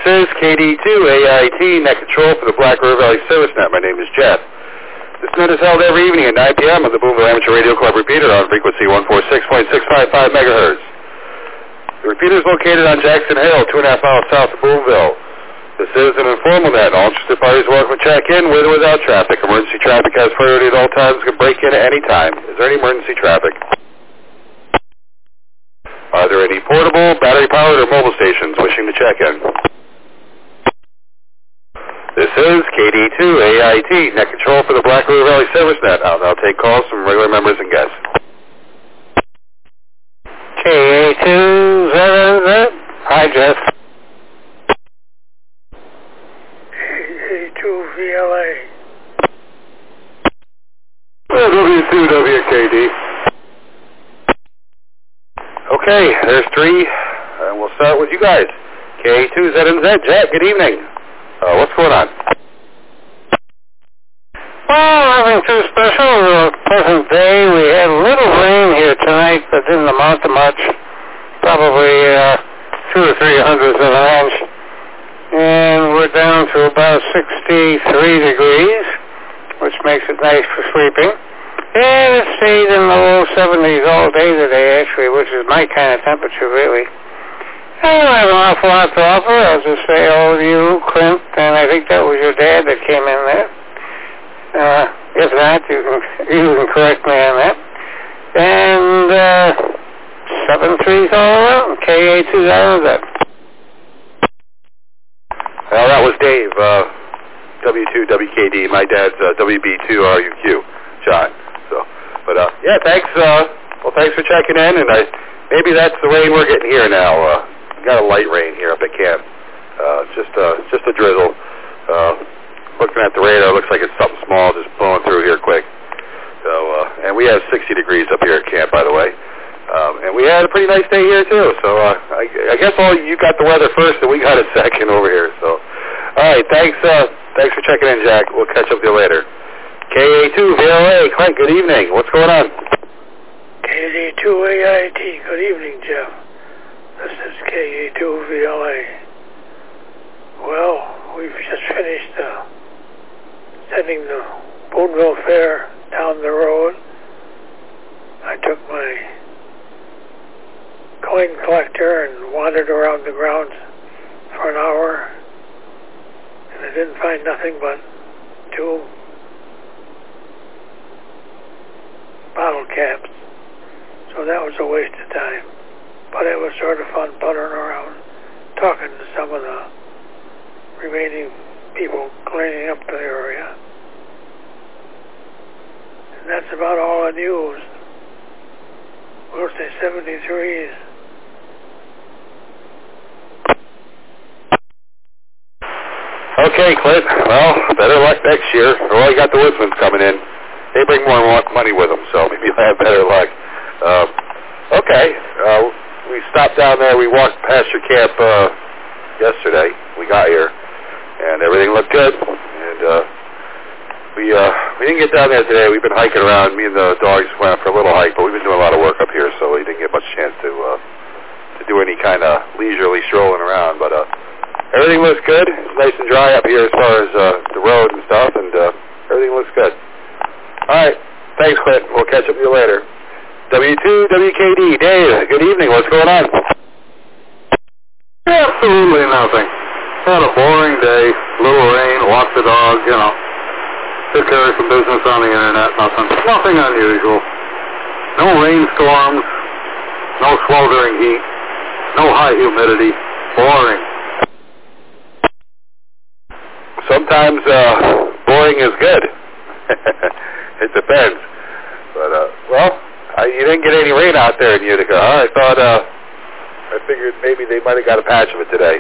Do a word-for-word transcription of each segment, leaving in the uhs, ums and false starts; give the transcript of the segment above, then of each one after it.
is K D two A I T, Net Control for the Black River Valley Service Net. My name is Jeff. This net is held every evening at nine p m on the Boonville Amateur Radio Club repeater on frequency one forty-six point six five five megahertz. The repeater is located on Jackson Hill, two and a half miles south of Boonville. This is an informal net. All interested parties are welcome to check in with or without traffic. Emergency traffic has priority at all times. Can break in at any time. Is there any emergency traffic? Are there any portable, battery-powered, or mobile stations wishing to check in? This is K D two A I T, Net Control for the Black River Valley Service Net. I'll now take calls from regular members and guests. K A two Z Z. Hi, Jeff. K A two V L A. W two W K D. Okay, there's three, and we'll start with you guys. K A two Z N Z. Jack, good evening. Uh, what's going on? Well, nothing too special. It was a pleasant day. We had a little rain here tonight, but didn't amount to much. Probably uh, two or three hundredths of an inch. And we're down to about sixty-three degrees, which makes it nice for sleeping. And it stayed in the low seventies all day today, actually, which is my kind of temperature, really. I don't have an awful lot to offer. I'll just say, oh, you, Clint, and I think that was your dad that came in there. Uh, if not, you can, you can correct me on that. And uh, seven threes all around. K A two Z Z. Well, that was Dave, uh, W two W K D. My dad's uh, W B two R U Q, John. So, but uh, yeah, thanks. Uh, well, thanks for checking in, and I maybe that's the rain we're getting here now. Uh, we got a light rain here up at camp. Uh, just uh, just a drizzle. Uh, looking at the radar, looks like it's something small just blowing through here quick. So, uh, and we have sixty degrees up here at camp, by the way. Um, and we had a pretty nice day here too. So uh, I, I guess all you got the weather first, and we got it second over here. So, all right, thanks. Uh, thanks for checking in, Jack. We'll catch up with you later. K A two V L A, Clint, good evening. What's going on? K D two A I T, good evening, Jeff. This is K A two V L A. Well, we've just finished uh, sending the Boonville Fair down the road. I took my coin collector and wandered around the grounds for an hour, and I didn't find nothing but two bottle caps, so that was a waste of time. But it was sort of fun puttering around, talking to some of the remaining people cleaning up the area. And that's about all I used. We'll say seventy-threes. Okay, Clint. Well, better luck next year. Well, you got the Woodsmans coming in. They bring more money with them, so maybe you'll have better luck. Um, okay. Uh, we stopped down there. We walked past your camp uh, yesterday. We got here, and everything looked good. And uh, we uh, we didn't get down there today. We've been hiking around. Me and the dogs went out for a little hike, but we've been doing a lot of work up here, so we didn't get much chance to uh, to do any kind of leisurely strolling around. But uh, everything looks good. It's nice and dry up here as far as uh, the road and stuff, and uh, everything looks good. All right. Thanks, Clint. We'll catch up with you later. W two W K D. Dave, good evening. What's going on? Absolutely nothing. Had a boring day. Little rain. Walked the dog, you know. Took care of some business on the internet. Nothing. Nothing unusual. No rainstorms. No sweltering heat. No high humidity. Boring. Sometimes uh, boring is good. It depends. But, uh, well, I, you didn't get any rain out there in Utica, huh? I thought, uh, I figured maybe they might have got a patch of it today.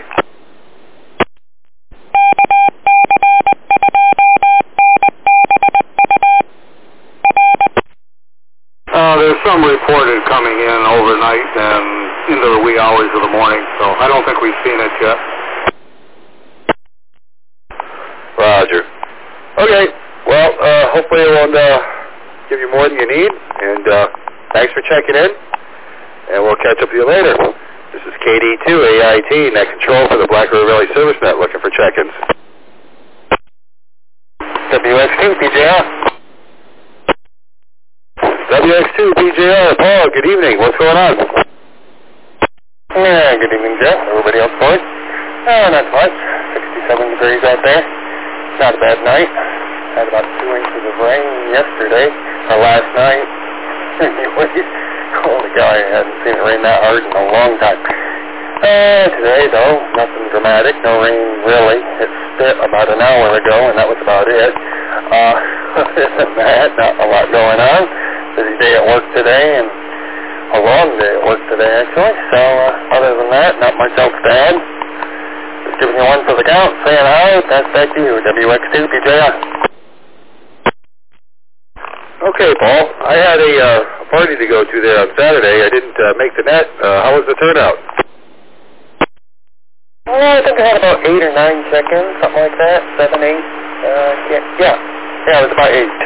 Uh, there's some reported coming in overnight and into the wee hours of the morning, so I don't think we've seen it yet. Roger. Okay. Well, uh, hopefully it won't uh, give you more than you need, and uh, thanks for checking in, and we'll catch up with you later. This is K D two A I T, net control for the Black River Valley Service Net, looking for check-ins. W X two P J R. W X two P J R, Paul, good evening. What's going on? Yeah, good evening, Jeff. Everybody else for it? Oh, not much. sixty-seven degrees out there. Not a bad night. Had about two inches of rain yesterday, or last night. Anyway, holy cow, I hadn't seen it rain that hard in a long time. Uh, today, though, nothing dramatic. No rain, really. It spit about an hour ago, and that was about it. Uh, other than that, not a lot going on. Busy day at work today, and a long day at work today, actually. So, uh, other than that, not much else to add. Just giving you one for the count, saying hi. Pass back to you, W X two P J R. Okay, Paul. I had a uh, party to go to there on Saturday. I didn't uh, make the net. Uh, how was the turnout? Well, I think I had about eight or nine seconds, something like that. Seven, eight. Uh, yeah, yeah. Yeah, it was about eight.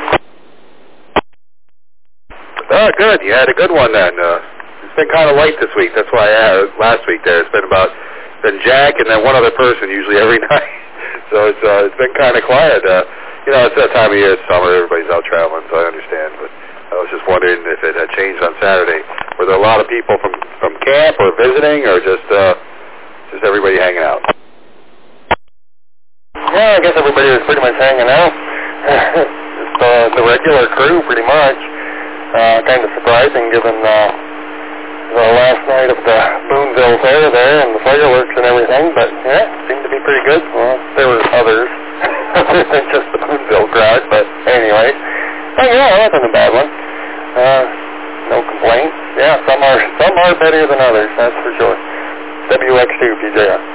Oh, good. You had a good one then. Uh, it's been kind of light this week. That's why I had last week there. It's been about, been Jack and then one other person usually every night. So it's uh, it's been kind of quiet. Uh, you know, it's that time of year, it's summer, everybody's out traveling, so I understand. But I was just wondering if it had changed on Saturday. Were there a lot of people from, from camp or visiting, or just uh, just everybody hanging out? Yeah, I guess everybody was pretty much hanging out. Just uh, the regular crew, pretty much. Uh, kind of surprising given uh, the last night of the Boonville Fair there and the fireworks and everything, but yeah, seemed to be pretty good. Well, there were others other than just the Boonville crowd, but anyway. But yeah, it wasn't a bad one. Uh, no complaints. Yeah, some are some are better than others, that's for sure. W X two P J R.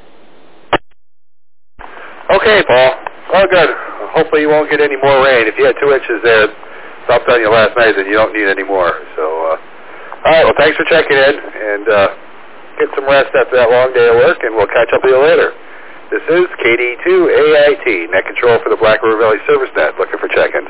Okay, Paul. Oh, good. Hopefully you won't get any more rain. If you had two inches there, stopped on you last night, then you don't need any more. So, uh, all right, well, thanks for checking in, and uh, get some rest after that long day of work, and we'll catch up with you later. This is K D two A I T, net control for the Black River Valley Service Net, looking for check-ins.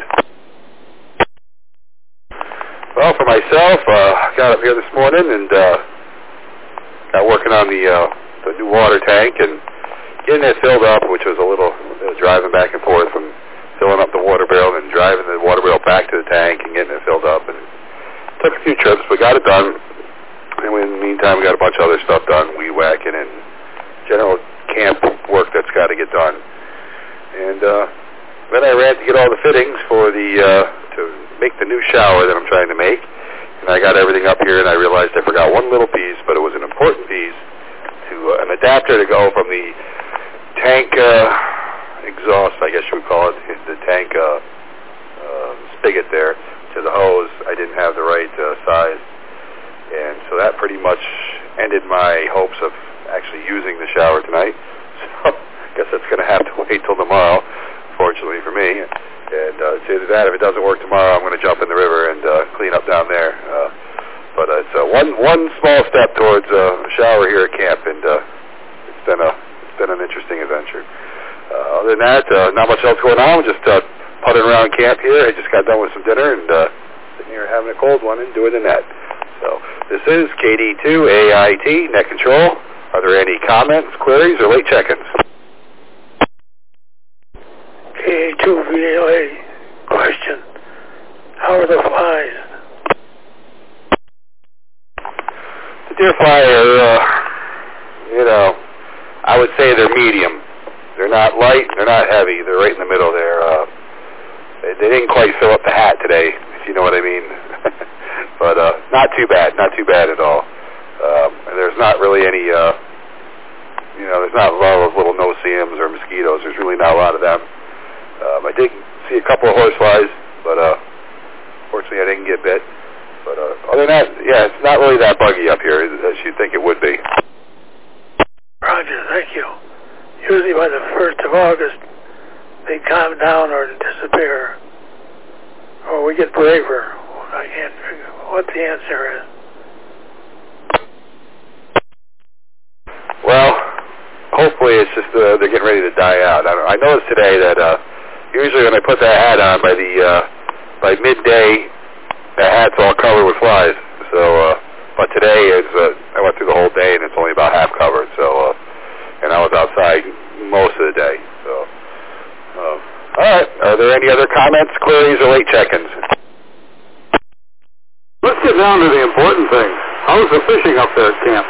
Well, for myself, uh, got up here this morning and uh, got working on the uh, the new water tank and getting it filled up, which was a little uh, driving back and forth from filling up the water barrel and driving the water barrel back to the tank and getting it filled up. And took a few trips, but got it done. And in the meantime, we got a bunch of other stuff done, weed whacking and general camp work that's got to get done. And uh, then I ran to get all the fittings for the uh, to make the new shower that I'm trying to make. And I got everything up here, and I realized I forgot one little piece, but it was an important piece to uh, an adapter to go from the tank uh, exhaust, I guess you would call it, the tank uh, uh, spigot there, to the hose. I didn't have the right uh, size, and so that pretty much ended my hopes of actually using the shower tonight. So I guess that's going to have to wait till tomorrow, fortunately for me. And uh, it's either that, if it doesn't work tomorrow, I'm going to jump in the river and uh, clean up down there. Uh, but uh, it's uh, one one small step towards uh, a shower here at camp, and uh, it's been a it's been an interesting adventure. Uh, other than that, uh, not much else going on. We're just uh, putting around camp here. I just got done with some dinner and uh, sitting here having a cold one and doing the net. So this is K D two A I T, net control. Are there any comments, queries, or late check-ins? K two V L A question. How are the flies? The deer fly are, uh, you know, I would say they're medium. They're not light, they're not heavy. They're right in the middle there. Uh, they, they didn't quite fill up the hat today, if you know what I mean. But uh, not too bad, not too bad at all. Um, and there's not really any, uh, you know, there's not a lot of little no-see-ums or mosquitoes. There's really not a lot of them. Um, I did see a couple of horseflies, but uh, fortunately I didn't get bit. But uh, other than that, yeah, it's not really that buggy up here as you'd think it would be. Roger, thank you. Usually by the first of August, they calm down or disappear. Or we get braver. I can't figure what the answer is. Well, hopefully it's just uh, they're getting ready to die out. I, don't, I noticed today that uh, usually when I put that hat on by the uh, by midday, the hat's all covered with flies. So, uh, but today is uh, I went through through the whole day, and it's only about half covered. So, uh, and I was outside most of the day. So, uh, all right. Are there any other comments, queries, or late check-ins? Let's get down to the important things. How's the fishing up there at camp?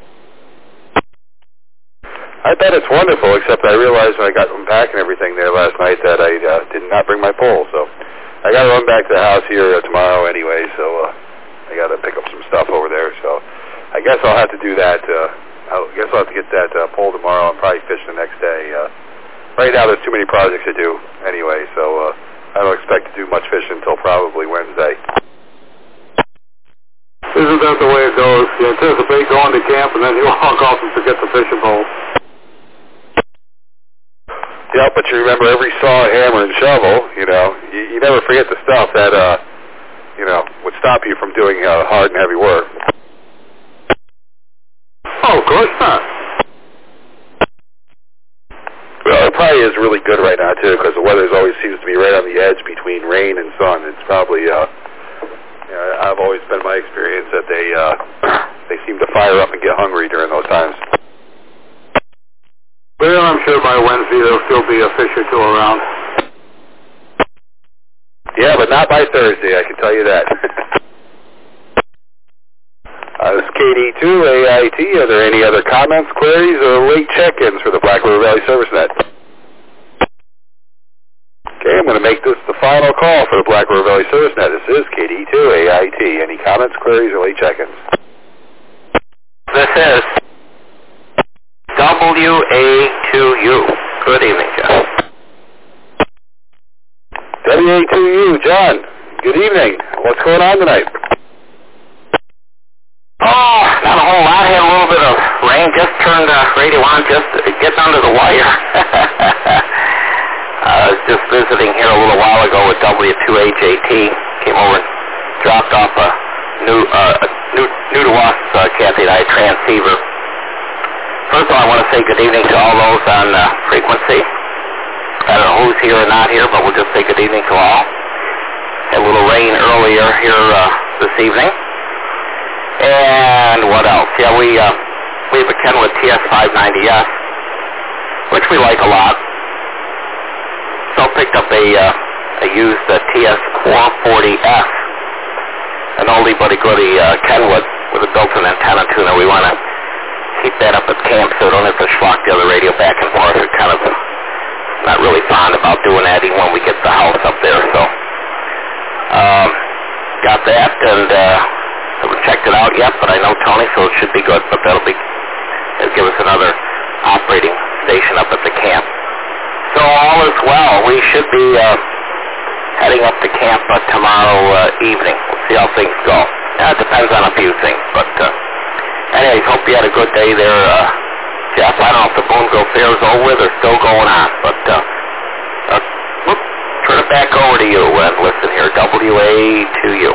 I bet it's wonderful, except I realized when I got unpacking everything there last night that I uh, did not bring my pole. So I got to run back to the house here uh, tomorrow anyway, so uh, I got to pick up some stuff over there. So I guess I'll have to do that. Uh, I guess I'll have to get that uh, pole tomorrow and probably fish the next day. Uh, right now there's too many projects to do anyway, so uh, I don't expect to do much fishing until probably Wednesday. Isn't that the way it goes? You anticipate going to camp and then you walk off and forget the fishing pole. Yeah, but you remember every saw, hammer, and shovel, you know, you, you never forget the stuff that, uh, you know, would stop you from doing uh, hard and heavy work. Oh, of course not. Well, it probably is really good right now, too, because the weather always seems to be right on the edge between rain and sun. It's probably, uh, you know, I've always been my experience that they, uh, they seem to fire up and get hungry during those times. Well, I'm sure by Wednesday there'll still be a fish or two around. Yeah, but not by Thursday, I can tell you that. uh, this is K D two A I T. Are there any other comments, queries, or late check-ins for the Black River Valley Service Net? Okay, I'm going to make this the final call for the Black River Valley Service Net. This is K D two A I T. Any comments, queries, or late check-ins? This is W A two U. Good evening, John. W A two U, John. Good evening. What's going on tonight? Oh, not a whole lot. Had a little bit of rain. Just turned the radio on, just getting under the wire. I was just visiting here a little while ago with W two H A T. Came over and dropped off a new, uh, a new, new to us, uh, Kathy and I, transceiver. First of all, I want to say good evening to all those on uh, frequency. I don't know who's here or not here, but we'll just say good evening to all. Had a little rain earlier here uh, this evening. And what else? Yeah, we uh, we have a Kenwood T S five ninety S, which we like a lot. So I picked up a, uh, a used uh, T S four forty S, an oldie but a goodie uh, Kenwood with a built-in antenna tuner. We want to keep that up at camp so we don't have to schlock the other radio back and forth. We're kind of not really fond about doing that even when we get the house up there. So um, got that and uh, haven't checked it out yet, but I know Tony, so it should be good. But that'll be it'll give us another operating station up at the camp. So all is well. We should be uh, heading up to camp uh, tomorrow uh, evening. We'll see how things go. Now, it depends on a few things, but uh, anyways, hope you had a good day there, uh, Jeff. I don't know if the Boonville Fair is over with or still going on, but uh, uh, whoop, turn it back over to you and listen here. W A two U.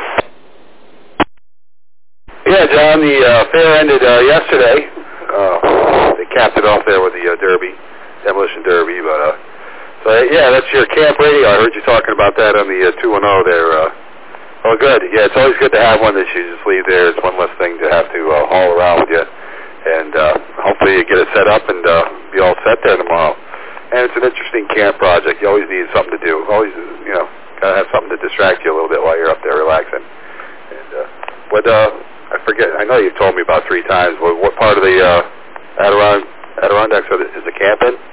Yeah, John, the uh, fair ended uh, yesterday. Uh, they capped it off there with the uh, Derby, Demolition Derby, but uh, so yeah, that's your camp radio. I heard you talking about that on the uh, two one oh there. Uh, oh, good. Yeah, it's always good to have one that you just leave there. It's one less thing to have to uh, haul around with you, and uh, hopefully you get it set up and uh, be all set there tomorrow. And it's an interesting camp project. You always need something to do. Always, you know, gotta have something to distract you a little bit while you're up there relaxing. And uh, but uh, I forget. I know you've told me about three times. What, what part of the uh, Adiron- Adirondacks is the camp in?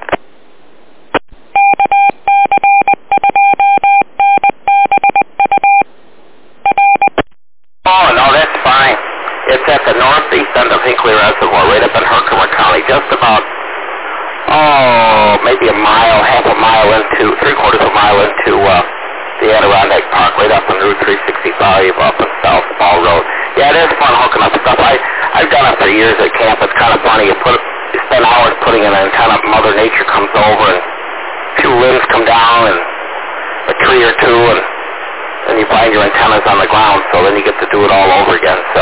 Oh, no, that's fine. It's at the northeast end of Hinkley Reservoir, right up in Herkimer County, just about, oh, maybe a mile, half a mile into, three quarters of a mile into uh, the Adirondack Park, right up on Route three sixty-five up on South Ball Road. Yeah, it is fun hooking up stuff. I, I've done it for years at camp. It's kind of funny. You put, you spend hours putting in an antenna. Mother Nature comes over and a few limbs come down and a tree or two, and then you find your antennas on the ground, so then you get to do it all over again. So,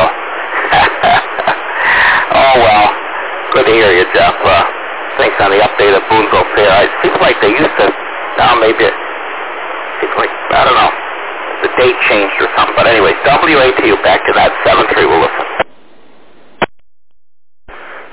oh well, good to hear you, Jeff. Uh, thanks on the update of Boonville Fair. It seems like they used to, now maybe it seems like, I don't know, the date changed or something. But anyways, W A T U, back to that, seven three, we'll listen.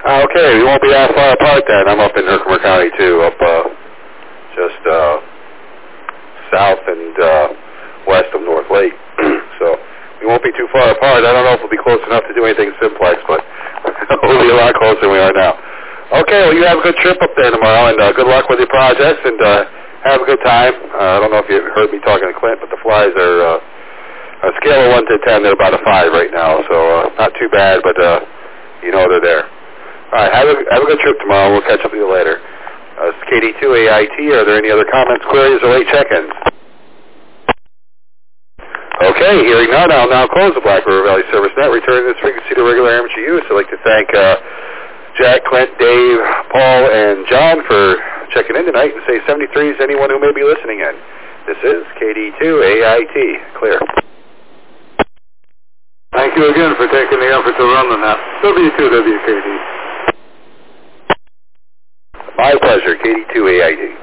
Uh, okay, we won't be that far apart then. I'm up in Herkimer County too, up uh, just uh, south and uh, west of North Lake. So we won't be too far apart. I don't know if we'll be close enough to do anything simplex, but we'll be a lot closer than we are now. Okay, well, you have a good trip up there tomorrow, and uh, good luck with your projects, and uh, have a good time. Uh, I don't know if you heard me talking to Clint, but the flies are uh, on a scale of one to ten, they're about a five right now, so uh, not too bad, but uh, you know they're there. All right, have a, have a good trip tomorrow. We'll catch up with you later. Uh, it's K D two A I T. Are there any other comments, queries, or late check-ins? Okay, hearing none, I'll now close the Black River Valley Service Net, returning this frequency to regular amateur use. I'd like to thank uh, Jack, Clint, Dave, Paul, and John for checking in tonight, and say seventy-three is anyone who may be listening in. This is K D two A I T. Clear. Thank you again for taking the effort to run the net. W two W K D. My pleasure, K D two A I T.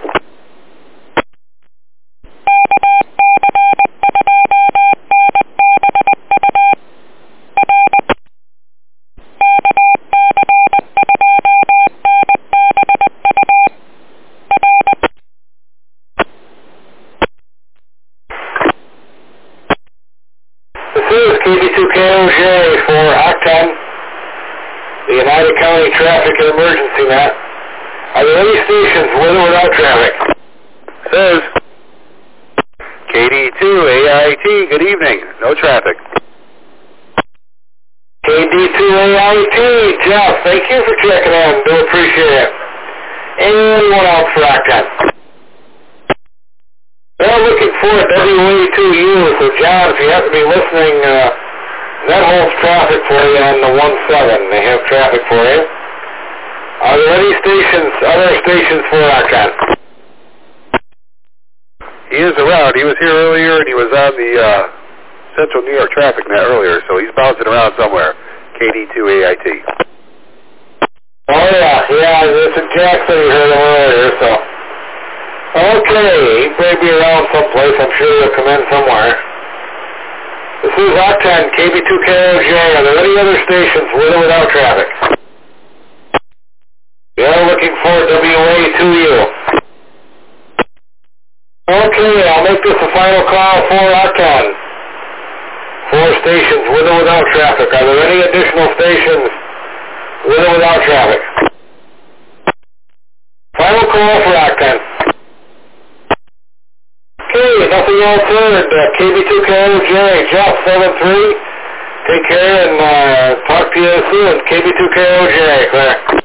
K B two K O J for Octane, the United County Traffic and Emergency Net. Are there any stations with or without traffic? Says K D two A I T, good evening. No traffic. K D two A I T, Jeff, thank you for checking in. Do appreciate it. Anyone else for Octane? They're looking for a W A two U, so John, if you have to be listening, uh, that holds traffic for you on the one seven. They have traffic for you. Are there any stations, other stations for Octane? He is around. He was here earlier, and he was on the uh, Central New York Traffic Net earlier, so he's bouncing around somewhere. K D two A I T. Oh, yeah. Yeah, this is Jackson. You heard him earlier, so... Okay, he may be around someplace. I'm sure he'll come in somewhere. This is Octane, K B two K O J. Are there any other stations with or without traffic? We are looking for W A two U. Okay, I'll make this a final call for Octane. Four stations with or without traffic. Are there any additional stations with or without traffic? Final call for Octane. Okay, nothing else heard. Uh, K B two K O J, Jeff seven three. Take care and uh, talk to you soon. K B two K O J, Claire.